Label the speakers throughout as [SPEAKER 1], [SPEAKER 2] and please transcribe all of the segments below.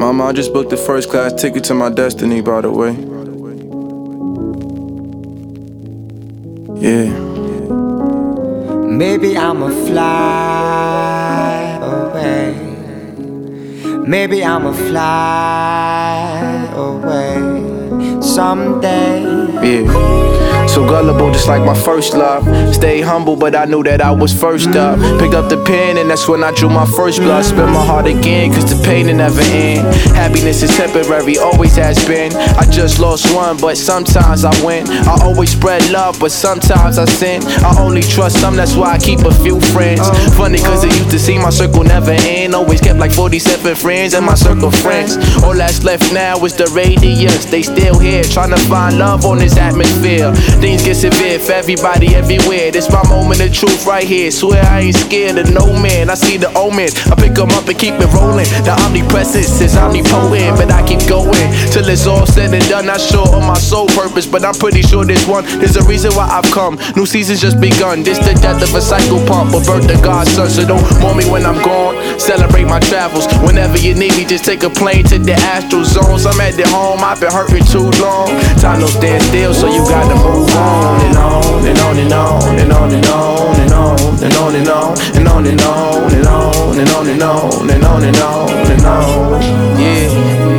[SPEAKER 1] Mama, I just booked the first class ticket to my destiny, by the way. Yeah.
[SPEAKER 2] Maybe I'ma fly away. Maybe I'ma fly away someday.
[SPEAKER 1] Yeah. So gullible, just like my first love. Stay humble, but I knew that I was first up. Picked up the pen, and that's when I drew my first blood. Spent my heart again, cause the pain will never end. Happiness is temporary, always has been. I just lost one, but sometimes I win. I always spread love, but sometimes I sin. I only trust some, that's why I keep a few friends. Funny, cause it used to seem my circle never end. Always kept like 47 friends in my circle of friends. All that's left now is the radius. They still here, trying to find love on this atmosphere. Things get severe for everybody everywhere. This my moment of truth right here. Swear I ain't scared of no man. I see the omens, I pick them up and keep it rolling. The omnipresence is omnipotent, but I keep going till it's all said and done. Not sure on my sole purpose, but I'm pretty sure this one is the reason why I've come. New season's just begun. This the death of a cycle pump, or birth of God's son. So don't mourn me when I'm gone. Celebrate my travels. Whenever you need me, just take a plane to the astral zones. I'm at the home, I've been hurting too long. Time don't stand still, so you gotta move on and on and on and on and on and on and on and on and on and on and on and on and on and on and on and on and on. Yeah.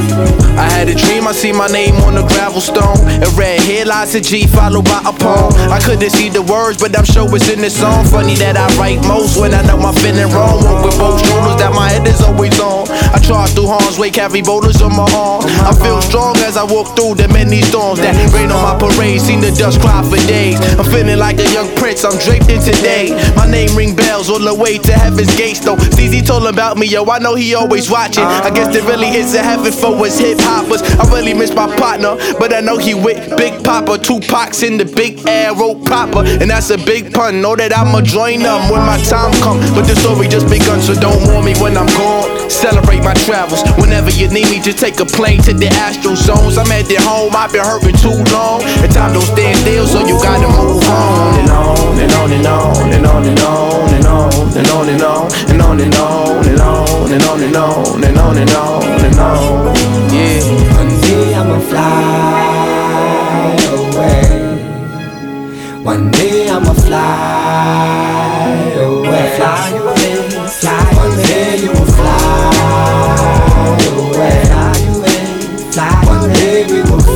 [SPEAKER 1] I had a dream, I see my name on the gravel stone. It read, here lies a G followed by a poem. I couldn't see the words, but I'm sure it's in the song. Funny that I write most when I know I'm feeling wrong. Walk with both shoulders that my head is always on. I charge through harm's way, carry boulders on my arm. I feel strong as I walk through the many storms that rain on my parade. Seen the dust cry for days. I'm feeling like a young prince, I'm draped in today. My name ring bells all the way to heaven's gates though. CZ told about me, yo, I know he always watching. I guess there really is a heaven for us hip hoppers. I really miss my partner, but I know he with Big Papa. Tupac's in the big arrow proper, and that's a big pun. Know that I'ma join them when my time come, but the story just begun, so don't mourn me when I'm gone. Celebrate my travels. Whenever you need me, just take a plane to the astral zones. I'm at the home, I've been hurting too long, and time don't stand still, so you gotta move on and on and on and on and on and on and on and on and on and on and on and on and on and on and on and on and on. Yeah.
[SPEAKER 2] One day I'ma fly away. One day I'ma fly away. Fly away, fly away. One day you will fly away. Fly away, fly away. One day we will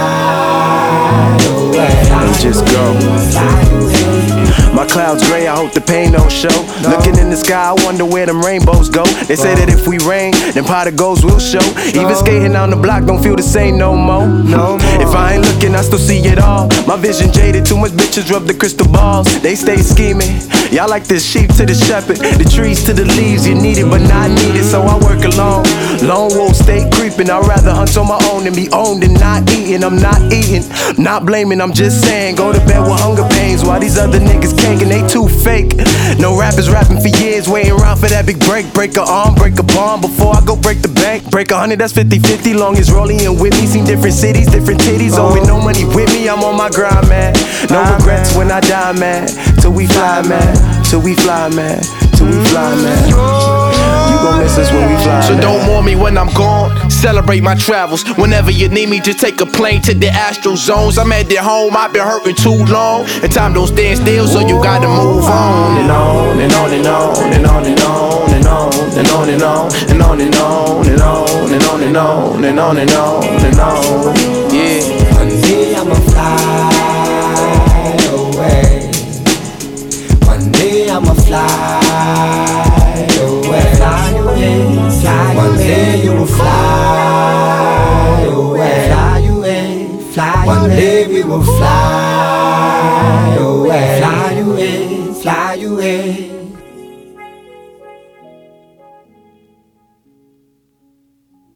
[SPEAKER 2] fly away.
[SPEAKER 1] Let's just go.
[SPEAKER 2] Fly away.
[SPEAKER 1] My clouds gray, I hope the pain don't show. Looking in the sky, I wonder where them rainbows go. They say that if we rain, then pot of goals will show. Even skating down the block don't feel the same no more. If I ain't looking, I still see it all. My vision jaded, too much bitches rub the crystal balls. They stay scheming. Y'all like the sheep to the shepherd, the trees to the leaves. You need it but not needed, so I work alone. Lone wolf stay creeping. I'd rather hunt on my own than be owned and not eating. I'm not eating, not blaming, I'm just saying. Go to bed with hunger pains while these other niggas and they too fake. No rappers rapping for years, waiting around for that big break. Break a arm, break a bomb before I go break the bank. Break 100, that's 50-50. Long as rolling and with me. Seen different cities, different titties. Oh, with no money with me, I'm on my grind, man. No regrets when I die, man. Till we fly, man. Till we fly, man. Till we fly, man. You gon' miss us when we fly, so man. Don't mourn me when I'm gone. Celebrate my travels. Whenever you need me, just take a plane to the astral zones. I'm at the home, I've been hurting too long, and time don't stand still, so you gotta move on and on and on and on and on and on and on and on and on and on and on and on and on and on and on and on and on. Yeah.
[SPEAKER 2] One day I'ma fly away. One day I'ma fly away. Fly away, fly away. One day you will fly away. Fly away, fly away. One day we will fly away. Fly away, fly away.